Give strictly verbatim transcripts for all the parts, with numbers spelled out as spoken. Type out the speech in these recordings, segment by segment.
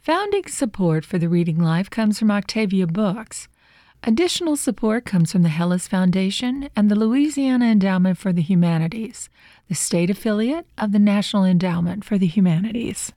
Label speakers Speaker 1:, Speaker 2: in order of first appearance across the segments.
Speaker 1: Founding support for the Reading Life comes from Octavia Books. Additional support comes from the Hellas Foundation and the Louisiana Endowment for the Humanities, the state affiliate of the National Endowment for the Humanities.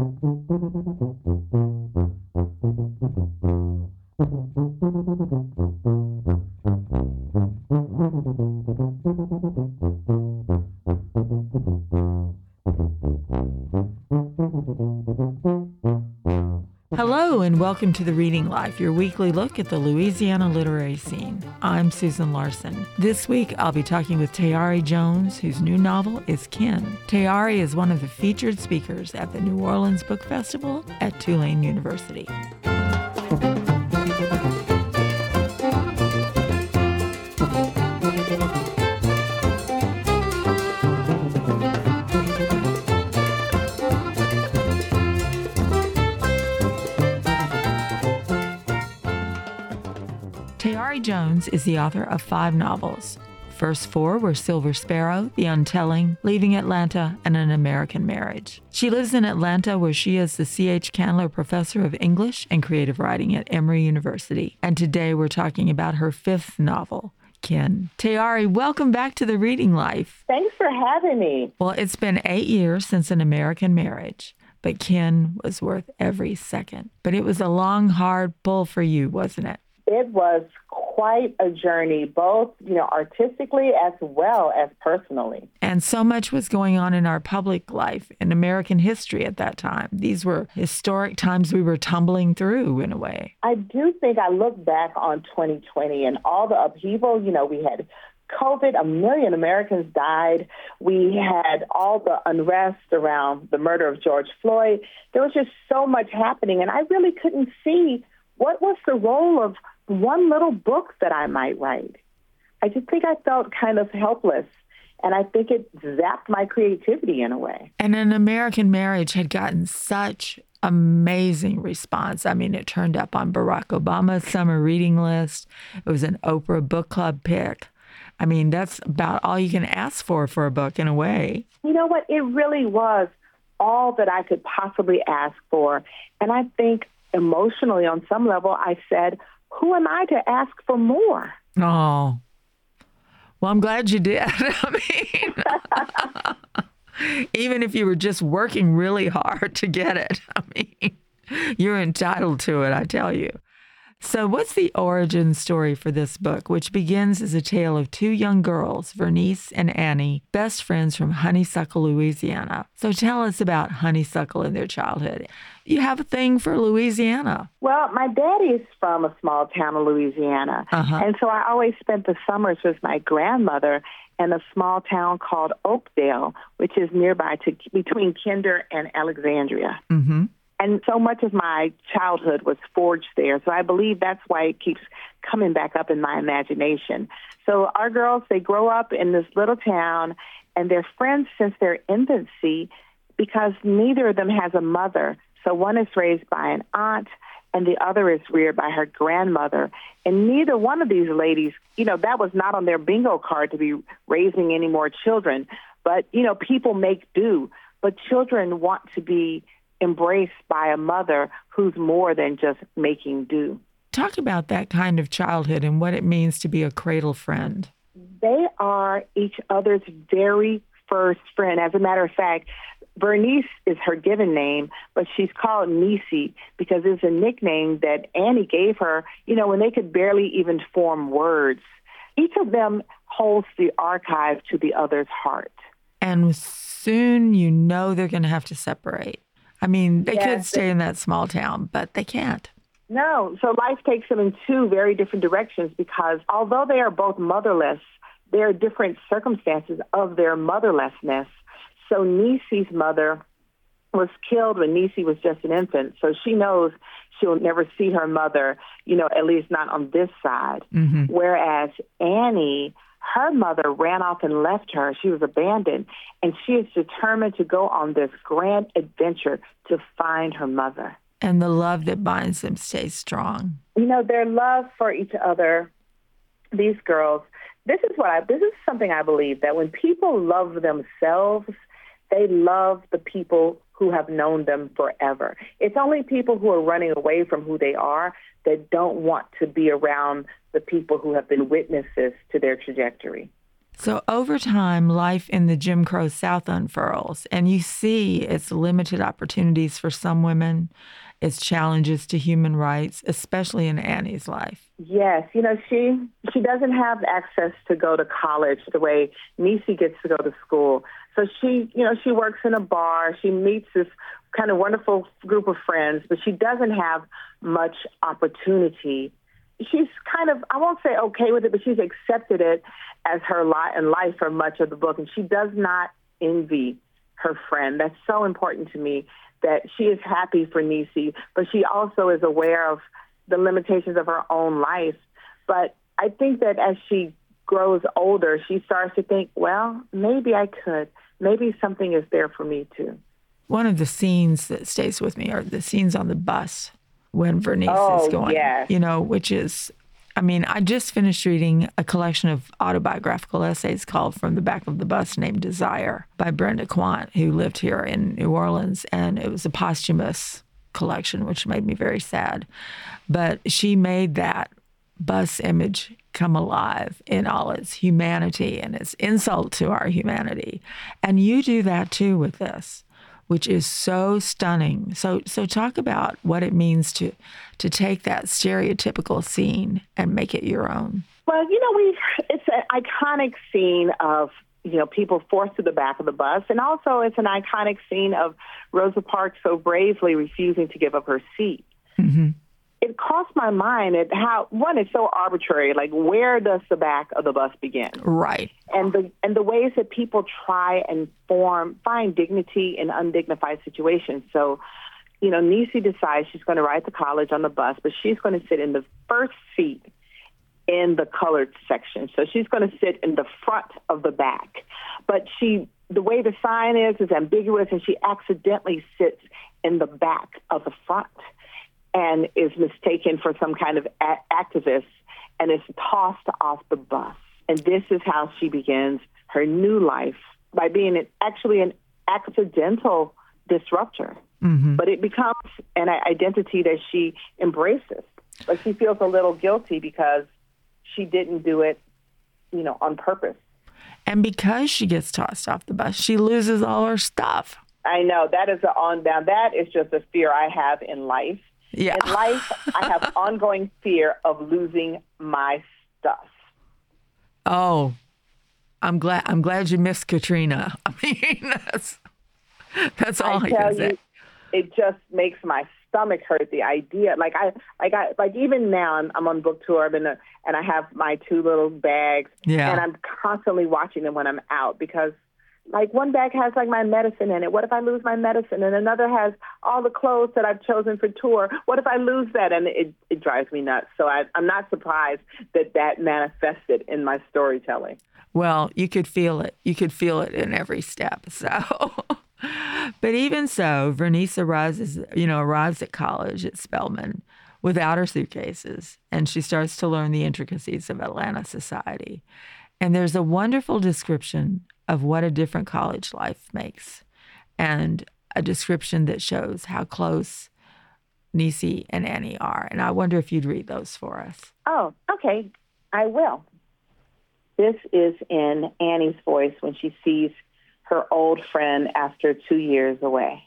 Speaker 1: Hello and welcome to The Reading Life, your weekly look at the Louisiana literary scene. I'm Susan Larson. This week I'll be talking with Tayari Jones, whose new novel is Kin. Tayari is one of the featured speakers at the New Orleans Book Festival at Tulane University. Tayari Jones is the author of five novels. First four were Silver Sparrow, The Untelling, Leaving Atlanta, and An American Marriage. She lives in Atlanta, where she is the C H Candler Professor of English and Creative Writing at Emory University. And today we're talking about her fifth novel, Kin. Tayari, welcome back to The Reading Life.
Speaker 2: Thanks for having me.
Speaker 1: Well, it's been eight years since An American Marriage, but Kin was worth every second. But it was a long, hard pull for you, wasn't it?
Speaker 2: It was quite a journey, both, you know, artistically as well as personally.
Speaker 1: And so much was going on in our public life, in American history at that time. These were historic times we were tumbling through, in a way.
Speaker 2: I do think I look back on twenty twenty and all the upheaval. You know, we had COVID, a million Americans died. We had all the unrest around the murder of George Floyd. There was just so much happening, and I really couldn't see what was the role of one little book that I might write. I just think I felt kind of helpless, and I think it zapped my creativity in a way.
Speaker 1: And An American Marriage had gotten such amazing response. I mean, it turned up on Barack Obama's summer reading list. It was an Oprah book club pick. I mean, that's about all you can ask for for a book in a way.
Speaker 2: You know what? It really was all that I could possibly ask for. And I think emotionally, on some level, I said, who am I to ask for more?
Speaker 1: Oh, well, I'm glad you did. I mean, even if you were just working really hard to get it, I mean, you're entitled to it, I tell you. So what's the origin story for this book, which begins as a tale of two young girls, Vernice and Annie, best friends from Honeysuckle, Louisiana? So tell us about Honeysuckle and their childhood. You have a thing for Louisiana.
Speaker 2: Well, my daddy is from a small town in Louisiana.
Speaker 1: Uh-huh.
Speaker 2: And so I always spent the summers with my grandmother in a small town called Oakdale, which is nearby to between Kinder and Alexandria.
Speaker 1: Mm-hmm.
Speaker 2: And so much of my childhood was forged there. So I believe that's why it keeps coming back up in my imagination. So our girls, they grow up in this little town, and they're friends since their infancy because neither of them has a mother. So one is raised by an aunt, and the other is reared by her grandmother. And neither one of these ladies, you know, that was not on their bingo card to be raising any more children. But, you know, people make do. But children want to be embraced by a mother who's more than just making do.
Speaker 1: Talk about that kind of childhood and what it means to be a cradle friend.
Speaker 2: They are each other's very first friend. As a matter of fact, Vernice is her given name, but she's called Niecy because it's a nickname that Annie gave her, you know, when they could barely even form words. Each of them holds the archive to the other's heart.
Speaker 1: And soon you know they're going to have to separate. I mean, they yes, could stay in that small town, but they can't.
Speaker 2: No. So life takes them in two very different directions because although they are both motherless, there are different circumstances of their motherlessness. So Niecy's mother was killed when Niecy was just an infant. So she knows she'll never see her mother, you know, at least not on this side.
Speaker 1: Mm-hmm.
Speaker 2: Whereas Annie, her mother ran off and left her. She was abandoned, and she is determined to go on this grand adventure to find her mother.
Speaker 1: And the love that binds them stays strong.
Speaker 2: You know, their love for each other, these girls, this is what I, this is something I believe, that when people love themselves, they love the people who have known them forever. It's only people who are running away from who they are that don't want to be around the people who have been witnesses to their trajectory.
Speaker 1: So over time, life in the Jim Crow South unfurls, and you see its limited opportunities for some women, its challenges to human rights, especially in Annie's life.
Speaker 2: Yes, you know, she she doesn't have access to go to college the way Niecy gets to go to school. So she, you know, she works in a bar. She meets this kind of wonderful group of friends, but she doesn't have much opportunity. She's kind of, I won't say okay with it, but she's accepted it as her lot in life for much of the book. And she does not envy her friend. That's so important to me, that she is happy for Niecy, but she also is aware of the limitations of her own life. But I think that as she grows older, she starts to think, well, maybe I could. Maybe something is there for me too.
Speaker 1: One of the scenes that stays with me are the scenes on the bus when Vernice
Speaker 2: oh,
Speaker 1: is going,
Speaker 2: yes.
Speaker 1: you know, which is, I mean, I just finished reading a collection of autobiographical essays called From the Back of the Bus named Desire by Brenda Quant, who lived here in New Orleans. And it was a posthumous collection, which made me very sad. But she made that bus image come alive in all its humanity and its insult to our humanity. And you do that too with this, which is so stunning. So so talk about what it means to to take that stereotypical scene and make it your own.
Speaker 2: Well, you know, we it's an iconic scene of, you know, people forced to the back of the bus. And also it's an iconic scene of Rosa Parks so bravely refusing to give up her seat. Mm-hmm. It crossed my mind at how, one, it's so arbitrary. Like, where does the back of the bus begin?
Speaker 1: Right.
Speaker 2: And the and the ways that people try and form, find dignity in undignified situations. So, you know, Niecy decides she's going to ride to college on the bus, but she's going to sit in the first seat in the colored section. So she's going to sit in the front of the back. But she, the way the sign is, is ambiguous, and she accidentally sits in the back of the front and is mistaken for some kind of a- activist and is tossed off the bus. And this is how she begins her new life, by being an, actually an accidental disruptor. Mm-hmm. But it becomes an identity that she embraces. But she feels a little guilty because she didn't do it, you know, on purpose.
Speaker 1: And because she gets tossed off the bus, she loses all her stuff.
Speaker 2: I know. That is the on down. That is just a fear I have in life.
Speaker 1: Yeah.
Speaker 2: In life, I have ongoing fear of losing my stuff.
Speaker 1: Oh, I'm glad. I'm glad you missed Katrina. I mean, that's that's all I, I
Speaker 2: tell
Speaker 1: can say.
Speaker 2: You, it just makes my stomach hurt. The idea, like I, like I, like even now, I'm, I'm on book tour, and uh, and I have my two little bags,
Speaker 1: yeah.
Speaker 2: and I'm constantly watching them when I'm out because. Like one bag has like my medicine in it. What if I lose my medicine? And another has all the clothes that I've chosen for tour. What if I lose that? And it, it drives me nuts. So I, I'm not surprised that that manifested in my storytelling.
Speaker 1: Well, you could feel it. You could feel it in every step. So, but even so, Vernice arrives, you know, arrives at college at Spelman without her suitcases, and she starts to learn the intricacies of Atlanta society. And there's a wonderful description of what a different college life makes, and a description that shows how close Niecy and Annie are. And I wonder if you'd read those for us.
Speaker 2: Oh, okay. I will. This is in Annie's voice when she sees her old friend after two years away.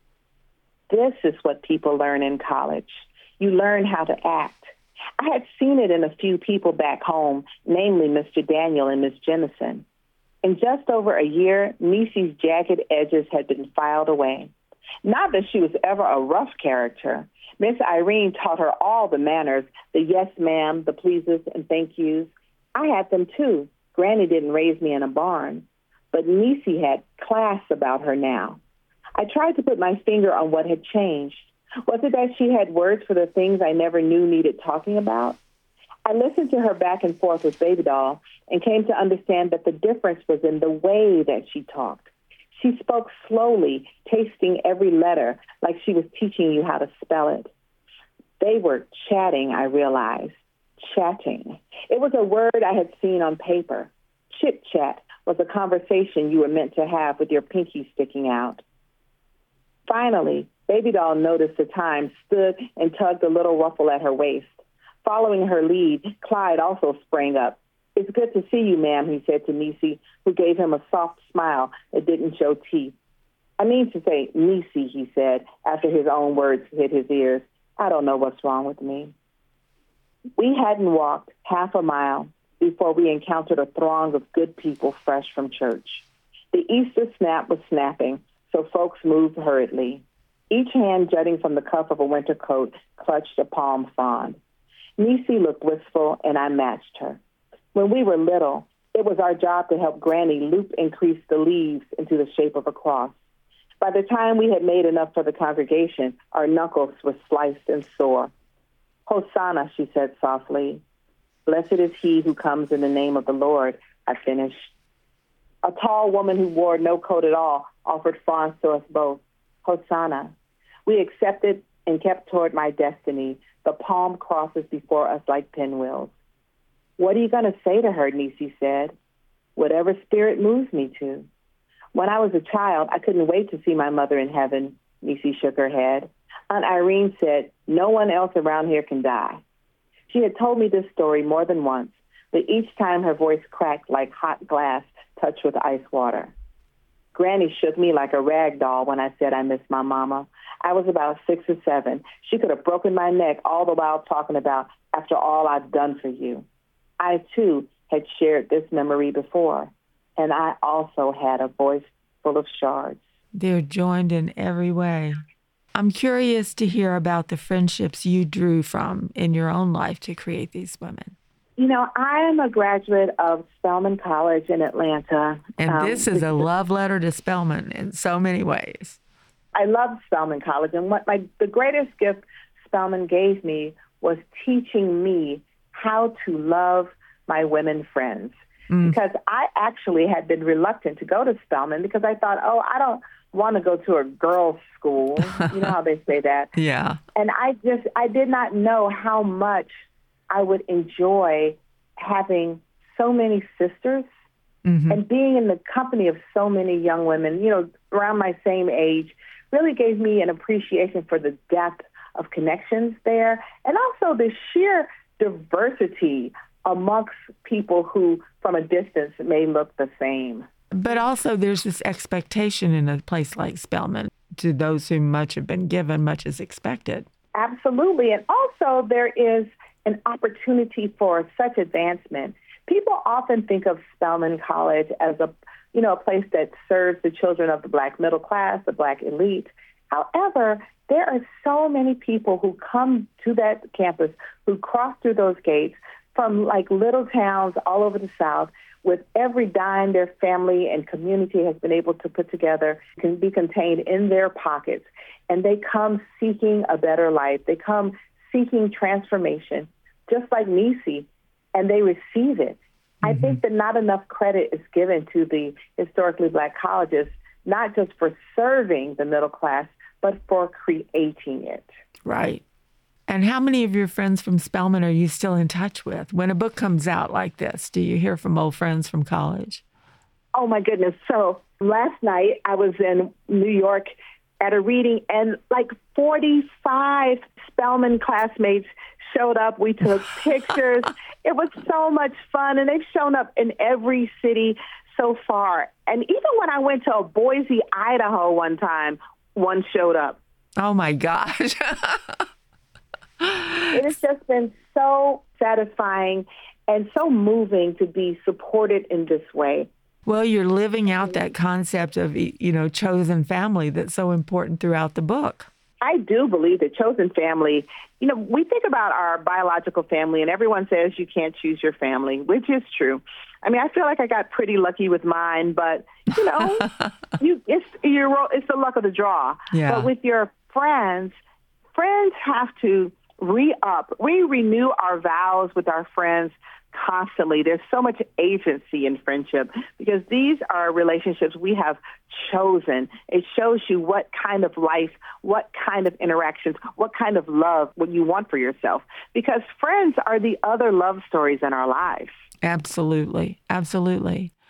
Speaker 2: This is what people learn in college. You learn how to act. I had seen it in a few people back home, namely Mister Daniel and Miss Jemison. In just over a year, Niecy's jagged edges had been filed away. Not that she was ever a rough character. Miss Irene taught her all the manners, the yes, ma'am, the pleases and thank yous. I had them too. Granny didn't raise me in a barn. But Niecy had class about her now. I tried to put my finger on what had changed. Was it that she had words for the things I never knew needed talking about? I listened to her back and forth with Baby Doll and came to understand that the difference was in the way that she talked. She spoke slowly, tasting every letter like she was teaching you how to spell it. They were chatting, I realized. Chatting. It was a word I had seen on paper. Chit-chat was a conversation you were meant to have with your pinky sticking out. Finally, Baby Doll noticed the time, stood and tugged a little ruffle at her waist. Following her lead, Clyde also sprang up. "It's good to see you, ma'am," he said to Niecy, who gave him a soft smile that didn't show teeth. "I mean to say, Niecy," he said, after his own words hit his ears. "I don't know what's wrong with me." We hadn't walked half a mile before we encountered a throng of good people fresh from church. The Easter snap was snapping, so folks moved hurriedly. Each hand jutting from the cuff of a winter coat clutched a palm frond. Niecy looked wistful, and I matched her. When we were little, it was our job to help Granny loop and crease the leaves into the shape of a cross. By the time we had made enough for the congregation, our knuckles were sliced and sore. "Hosanna," she said softly. "Blessed is he who comes in the name of the Lord," I finished. A tall woman who wore no coat at all offered fronds to us both. Hosanna. We accepted and kept toward my destiny, the palm crosses before us like pinwheels. "What are you going to say to her?" Niecy said. "Whatever spirit moves me to." "When I was a child, I couldn't wait to see my mother in heaven," Niecy shook her head. Aunt Irene said, "No one else around here can die." She had told me this story more than once, but each time her voice cracked like hot glass touched with ice water. Granny shook me like a rag doll when I said I missed my mama. I was about six or seven. She could have broken my neck all the while talking about, "After all I've done for you." I, too, had shared this memory before, and I also had a voice full of shards.
Speaker 1: They're joined in every way. I'm curious to hear about the friendships you drew from in your own life to create these women.
Speaker 2: You know, I am a graduate of Spelman College in Atlanta.
Speaker 1: And
Speaker 2: um,
Speaker 1: this is a love letter to Spelman in so many ways.
Speaker 2: I love Spelman College, and what my the greatest gift Spelman gave me was teaching me how to love my women friends. Mm. Because I actually had been reluctant to go to Spelman because I thought, oh, I don't want to go to a girls' school. You know how they say that?
Speaker 1: Yeah.
Speaker 2: And I just, I did not know how much I would enjoy having so many sisters mm-hmm. and being in the company of so many young women, you know, around my same age, really gave me an appreciation for the depth of connections there and also the sheer diversity amongst people who, from a distance, may look the same.
Speaker 1: But also there's this expectation in a place like Spelman. To those whom much have been given, much is expected.
Speaker 2: Absolutely. And also there is an opportunity for such advancement. People often think of Spelman College as a, you know, a place that serves the children of the Black middle class, the Black elite. However, there are so many people who come to that campus, who cross through those gates from like little towns all over the South, with every dime their family and community has been able to put together can be contained in their pockets. And they come seeking a better life. They come seeking transformation, just like Niecy, and they receive it. Mm-hmm. I think that not enough credit is given to the historically Black colleges, not just for serving the middle class, but for creating it.
Speaker 1: Right. And how many of your friends from Spelman are you still in touch with? When a book comes out like this, do you hear from old friends from college?
Speaker 2: Oh, my goodness. So last night I was in New York at a reading, and like forty-five Spelman classmates showed up. We took pictures. It was so much fun, and they've shown up in every city so far. And even when I went to Boise, Idaho one time, one showed up.
Speaker 1: Oh, my gosh.
Speaker 2: It has just been so satisfying and so moving to be supported in this way.
Speaker 1: Well, you're living out that concept of, you know, chosen family that's so important throughout the book.
Speaker 2: I do believe that chosen family, you know, we think about our biological family and everyone says you can't choose your family, which is true. I mean, I feel like I got pretty lucky with mine, but, you know, you it's you're, it's the luck of the draw.
Speaker 1: Yeah.
Speaker 2: But with your friends, friends have to re-up. We renew our vows with our friends constantly. There's so much agency in friendship because these are relationships we have chosen. It shows you what kind of life, what kind of interactions, what kind of love what you want for yourself. Because friends are the other love stories in our lives.
Speaker 1: Absolutely. Absolutely.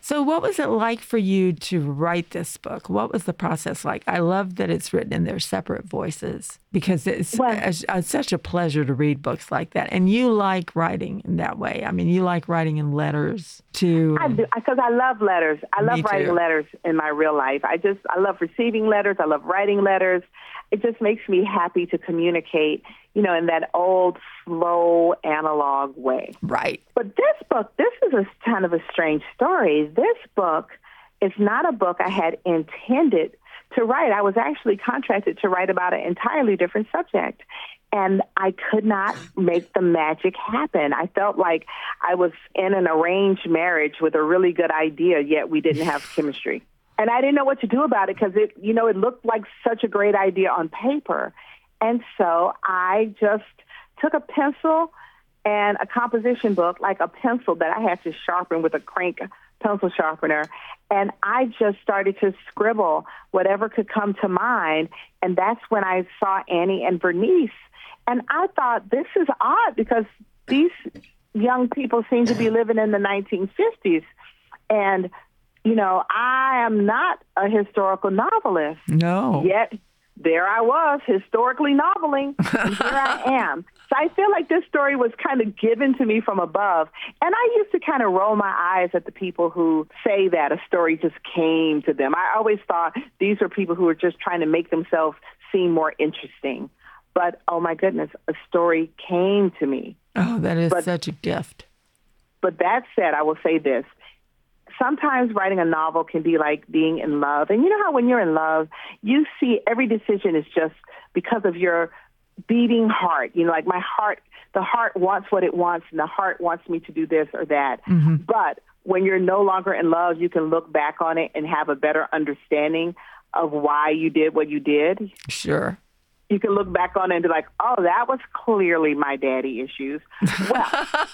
Speaker 1: So what was it like for you to write this book? What was the process like? I love that it's written in their separate voices because it's,
Speaker 2: Well,
Speaker 1: it's, it's such a pleasure to read books like that. And you like writing in that way. I mean, you like writing in letters to...
Speaker 2: I do, because I love letters. I love
Speaker 1: Me
Speaker 2: writing
Speaker 1: too.
Speaker 2: letters in my real life. I just, I love receiving letters. I love writing letters. It just makes me happy to communicate, you know, in that old, slow, analog way.
Speaker 1: Right.
Speaker 2: But this book, this is a kind of a strange story. This book is not a book I had intended to write. I was actually contracted to write about an entirely different subject. And I could not make the magic happen. I felt like I was in an arranged marriage with a really good idea, yet we didn't have chemistry. And I didn't know what to do about it because, it, you know, it looked like such a great idea on paper. And so I just took a pencil and a composition book, like a pencil that I had to sharpen with a crank pencil sharpener, and I just started to scribble whatever could come to mind. And that's when I saw Annie and Bernice. And I thought, this is odd because these young people seem to be living in the nineteen fifties. And, you know, I am not a historical novelist.
Speaker 1: No.
Speaker 2: Yet there I was, historically noveling, and here I am. So I feel like this story was kind of given to me from above. And I used to kind of roll my eyes at the people who say that a story just came to them. I always thought these were people who were just trying to make themselves seem more interesting. But, oh, my goodness, a story came to me.
Speaker 1: Oh, that is
Speaker 2: But-
Speaker 1: such a gift.
Speaker 2: But that said, I will say this. Sometimes writing a novel can be like being in love. And you know how when you're in love, you see every decision is just because of your beating heart. You know, like my heart, the heart wants what it wants, and the heart wants me to do this or that.
Speaker 1: Mm-hmm.
Speaker 2: But when you're no longer in love, you can look back on it and have a better understanding of why you did what you did.
Speaker 1: Sure.
Speaker 2: You can look back on it and be like, oh, that was clearly my daddy issues. Well,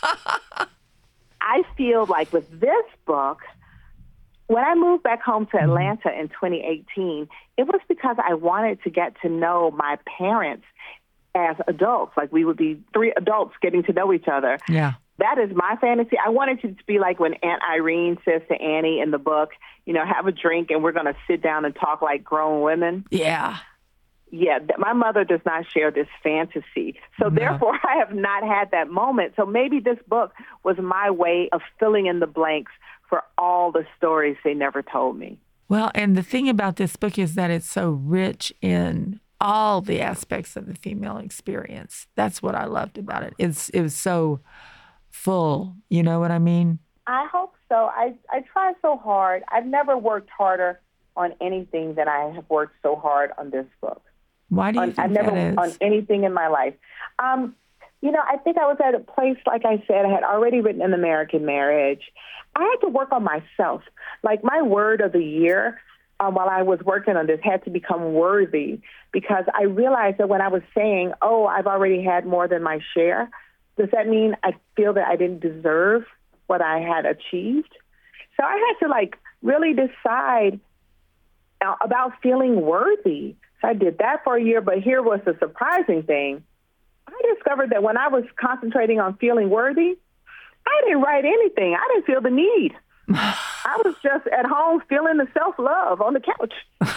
Speaker 2: I feel like with this book, when I moved back home to Atlanta in twenty eighteen, it was because I wanted to get to know my parents as adults. Like we would be three adults getting to know each other.
Speaker 1: Yeah.
Speaker 2: That is my fantasy. I wanted it to be like when Aunt Irene says to Annie in the book, you know, have a drink and we're going to sit down and talk like grown women.
Speaker 1: Yeah.
Speaker 2: Yeah, th- my mother does not share this fantasy. So
Speaker 1: No.
Speaker 2: therefore, I have not had that moment. So maybe this book was my way of filling in the blanks for all the stories they never told me.
Speaker 1: Well, and the thing about this book is that it's so rich in all the aspects of the female experience. That's what I loved about it. It's it was so full. You know what I mean?
Speaker 2: I hope so. I, I try so hard. I've never worked harder on anything than I have worked so hard on this book.
Speaker 1: Why do you
Speaker 2: On,
Speaker 1: think
Speaker 2: I've never
Speaker 1: that is?
Speaker 2: on anything in my life. Um, you know, I think I was at a place, like I said, I had already written An American Marriage. I had to work on myself. Like my word of the year um, while I was working on this had to become worthy, because I realized that when I was saying, oh, I've already had more than my share, does that mean I feel that I didn't deserve what I had achieved? So I had to like really decide uh, about feeling worthy. So I did that for a year, but here was the surprising thing. I discovered that when I was concentrating on feeling worthy, I didn't write anything. I didn't feel the need. I was just at home feeling the self-love on the couch.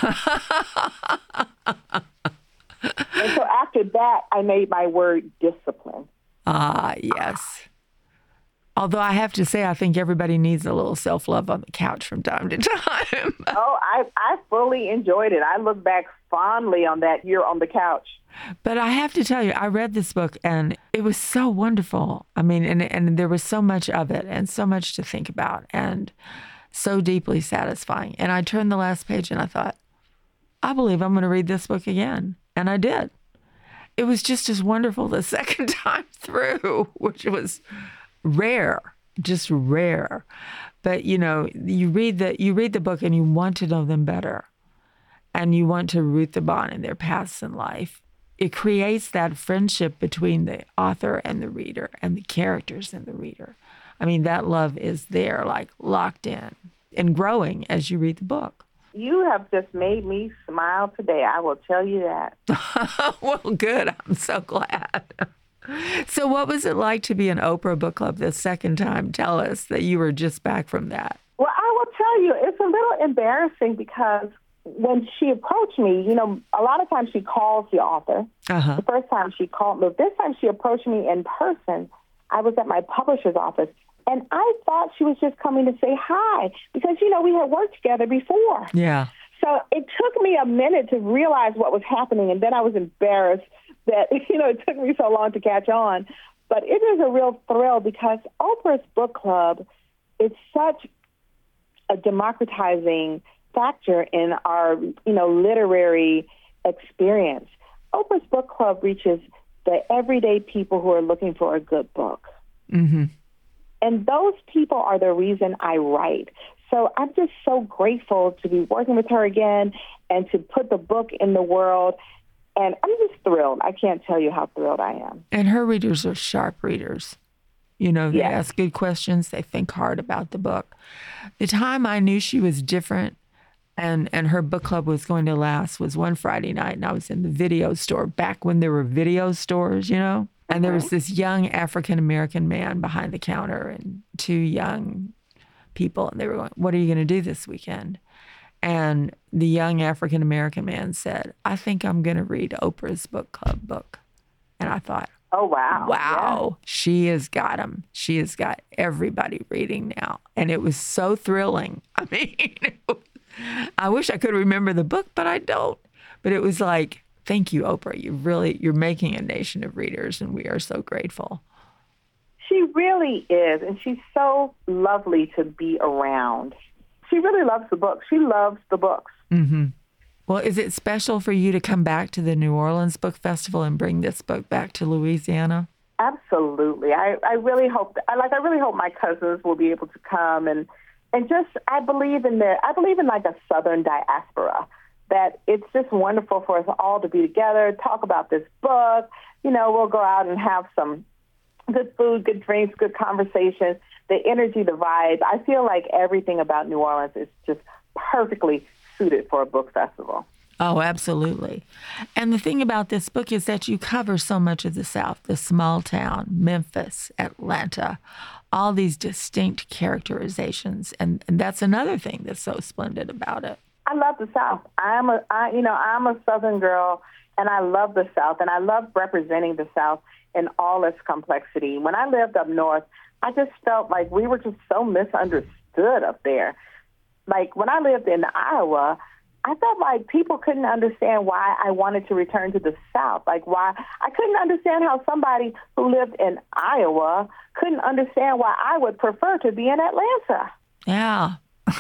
Speaker 2: And so after that, I made my word discipline.
Speaker 1: Ah, yes. Although I have to say, I think everybody needs a little self-love on the couch from time to time.
Speaker 2: Oh, I, I fully enjoyed it. I look back fondly on that year on the couch.
Speaker 1: But I have to tell you, I read this book and it was so wonderful. I mean, and, and there was so much of it and so much to think about and so deeply satisfying. And I turned the last page and I thought, I believe I'm going to read this book again. And I did. It was just as wonderful the second time through, which was rare, just rare. But, you know, you read the, you read the book and you want to know them better. And you want to root them on in their paths in life. It creates that friendship between the author and the reader and the characters and the reader. I mean, that love is there, like locked in and growing as you read the book.
Speaker 2: You have just made me smile today. I will tell you that.
Speaker 1: Well, good. I'm so glad. So what was it like to be in Oprah Book Club the second time? Tell us that you were just back from that.
Speaker 2: Well, I will tell you, it's a little embarrassing because when she approached me, you know, a lot of times she calls the author.
Speaker 1: Uh-huh.
Speaker 2: The first time she called me, this time she approached me in person. I was at my publisher's office, and I thought she was just coming to say hi because, you know, we had worked together before.
Speaker 1: Yeah.
Speaker 2: So it took me a minute to realize what was happening, and then I was embarrassed that, you know, it took me so long to catch on. But it is a real thrill because Oprah's book club is such a democratizing factor in our, you know, literary experience. Oprah's book club reaches the everyday people who are looking for a good book.
Speaker 1: Mm-hmm. And
Speaker 2: those people are the reason I write. So I'm just so grateful to be working with her again and to put the book in the world. And I'm just thrilled. I can't tell you how thrilled I am.
Speaker 1: And her readers are sharp readers. You know, they
Speaker 2: yes.
Speaker 1: ask good questions. They think hard about the book. The time I knew she was different and, and her book club was going to last was one Friday night, and I was in the video store back when there were video stores, you know? And mm-hmm. there was this young African-American man behind the counter and two young people, and they were going, "What are you going to do this weekend?" And the young African-American man said, "I think I'm going to read Oprah's book club book." And I thought,
Speaker 2: oh, wow.
Speaker 1: Wow,
Speaker 2: yeah.
Speaker 1: she has got them. She has got everybody reading now. And it was so thrilling. I mean, I wish I could remember the book, but I don't. But it was like, thank you, Oprah. You really, you're making a nation of readers, and we are so grateful.
Speaker 2: She really is, and she's so lovely to be around. She really loves the books. She loves the books.
Speaker 1: Mm-hmm. Well, is it special for you to come back to the New Orleans Book Festival and bring this book back to Louisiana?
Speaker 2: Absolutely. I, I really hope, I like. I really hope my cousins will be able to come and and just. I believe in the. I believe in like a Southern diaspora. That it's just wonderful for us all to be together, talk about this book. You know, we'll go out and have some good food, good drinks, good conversations. The energy, the vibe. I feel like everything about New Orleans is just perfectly suited for a book festival.
Speaker 1: Oh, absolutely. And the thing about this book is that you cover so much of the South, the small town, Memphis, Atlanta, all these distinct characterizations. And, and that's another thing that's so splendid about it.
Speaker 2: I love the South. I'm a, I, you know, I'm a Southern girl, and I love the South, and I love representing the South in all its complexity. When I lived up north, I just felt like we were just so misunderstood up there. Like when I lived in Iowa, I felt like people couldn't understand why I wanted to return to the South. Like why I couldn't understand how somebody who lived in Iowa couldn't understand why I would prefer to be in Atlanta.
Speaker 1: Yeah.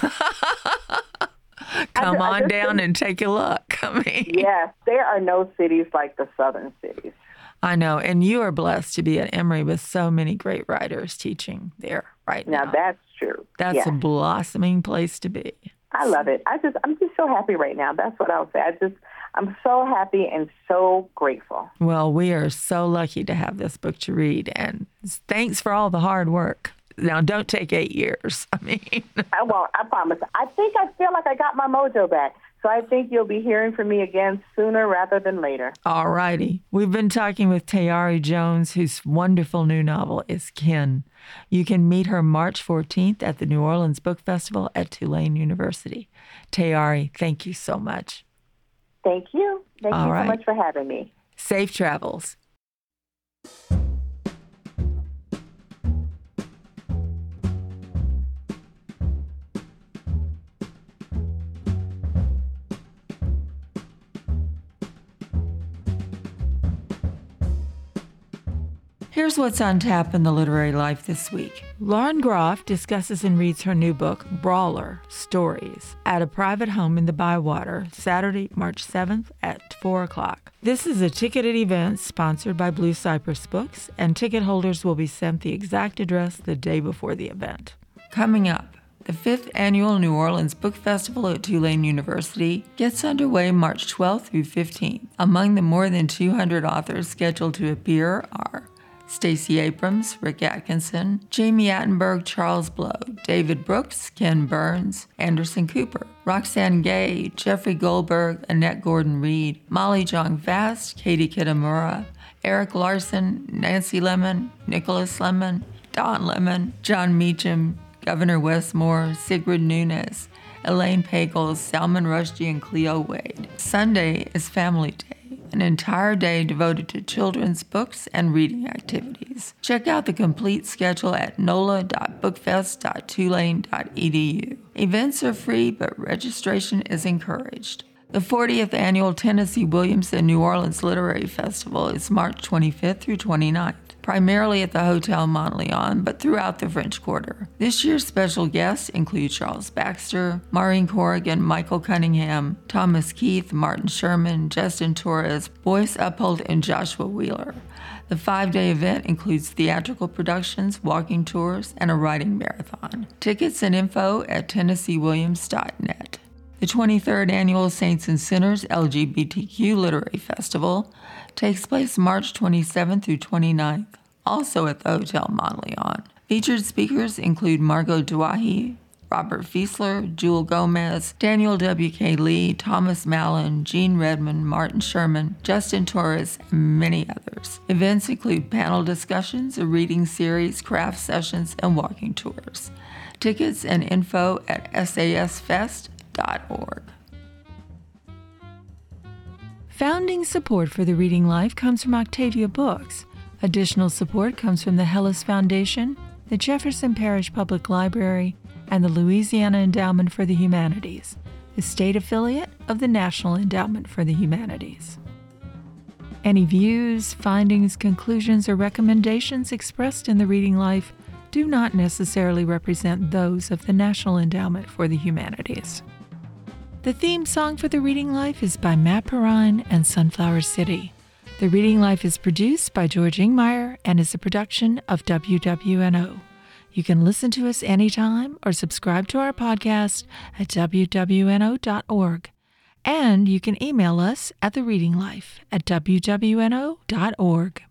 Speaker 1: Come
Speaker 2: just,
Speaker 1: on down and take a look. I mean,
Speaker 2: yes, there are no cities like the Southern cities.
Speaker 1: I know. And you are blessed to be at Emory with so many great writers teaching there right now.
Speaker 2: Now, that's true.
Speaker 1: That's
Speaker 2: yes.
Speaker 1: a blossoming place to be.
Speaker 2: I love it. I just, I'm just so happy right now. That's what I'll say. I just, I'm so happy and so grateful.
Speaker 1: Well, we are so lucky to have this book to read. And thanks for all the hard work. Now, don't take eight years. I mean,
Speaker 2: I won't. I promise. I think I feel like I got my mojo back. So I think you'll be hearing from me again sooner rather than later.
Speaker 1: All righty. We've been talking with Tayari Jones, whose wonderful new novel is Kin. You can meet her March fourteenth at the New Orleans Book Festival at Tulane University. Tayari, thank you so much.
Speaker 2: Thank you. Thank
Speaker 1: All
Speaker 2: you
Speaker 1: right.
Speaker 2: so much for having me.
Speaker 1: Safe travels. Here's what's on tap in the literary life this week. Lauren Groff discusses and reads her new book, Brawler Stories, at a private home in the Bywater, Saturday, March seventh at four o'clock. This is a ticketed event sponsored by Blue Cypress Books, and ticket holders will be sent the exact address the day before the event. Coming up, the fifth Annual New Orleans Book Festival at Tulane University gets underway March twelfth through fifteenth. Among the more than two hundred authors scheduled to appear are Stacey Abrams, Rick Atkinson, Jamie Attenberg, Charles Blow, David Brooks, Ken Burns, Anderson Cooper, Roxane Gay, Jeffrey Goldberg, Annette Gordon-Reed, Molly Jong-Fast, Katie Kitamura, Eric Larson, Nancy Lemon, Nicholas Lemon, Don Lemon, John Meacham, Governor Westmore, Sigrid Nunes, Elaine Pagels, Salman Rushdie, and Cleo Wade. Sunday is Family Day, an entire day devoted to children's books and reading activities. Check out the complete schedule at nola dot bookfest dot tulane dot e d u. Events are free, but registration is encouraged. The fortieth Annual Tennessee Williamson New Orleans Literary Festival is March twenty-fifth through twenty-ninth. Primarily at the Hotel Montleon, but throughout the French Quarter. This year's special guests include Charles Baxter, Maureen Corrigan, Michael Cunningham, Thomas Keith, Martin Sherman, Justin Torres, Boyce Uphold, and Joshua Wheeler. The five-day event includes theatrical productions, walking tours, and a writing marathon. Tickets and info at tennessee williams dot net. The twenty-third Annual Saints and Sinners L G B T Q Literary Festival takes place March twenty-seventh through twenty-ninth, also at the Hotel Montleon. Featured speakers include Margot Duahi, Robert Fiesler, Jewel Gomez, Daniel W K. Lee, Thomas Mallon, Gene Redmond, Martin Sherman, Justin Torres, and many others. Events include panel discussions, a reading series, craft sessions, and walking tours. Tickets and info at s a s fest dot org. Founding support for the Reading Life comes from Octavia Books. Additional support comes from the Hellis Foundation, the Jefferson Parish Public Library, and the Louisiana Endowment for the Humanities, the state affiliate of the National Endowment for the Humanities. Any views, findings, conclusions, or recommendations expressed in the Reading Life do not necessarily represent those of the National Endowment for the Humanities. The theme song for The Reading Life is by Matt Perrine and Sunflower City. The Reading Life is produced by George Ingmeyer and is a production of W W N O. You can listen to us anytime or subscribe to our podcast at w w n o dot org. And you can email us at the reading life at w w n o dot org.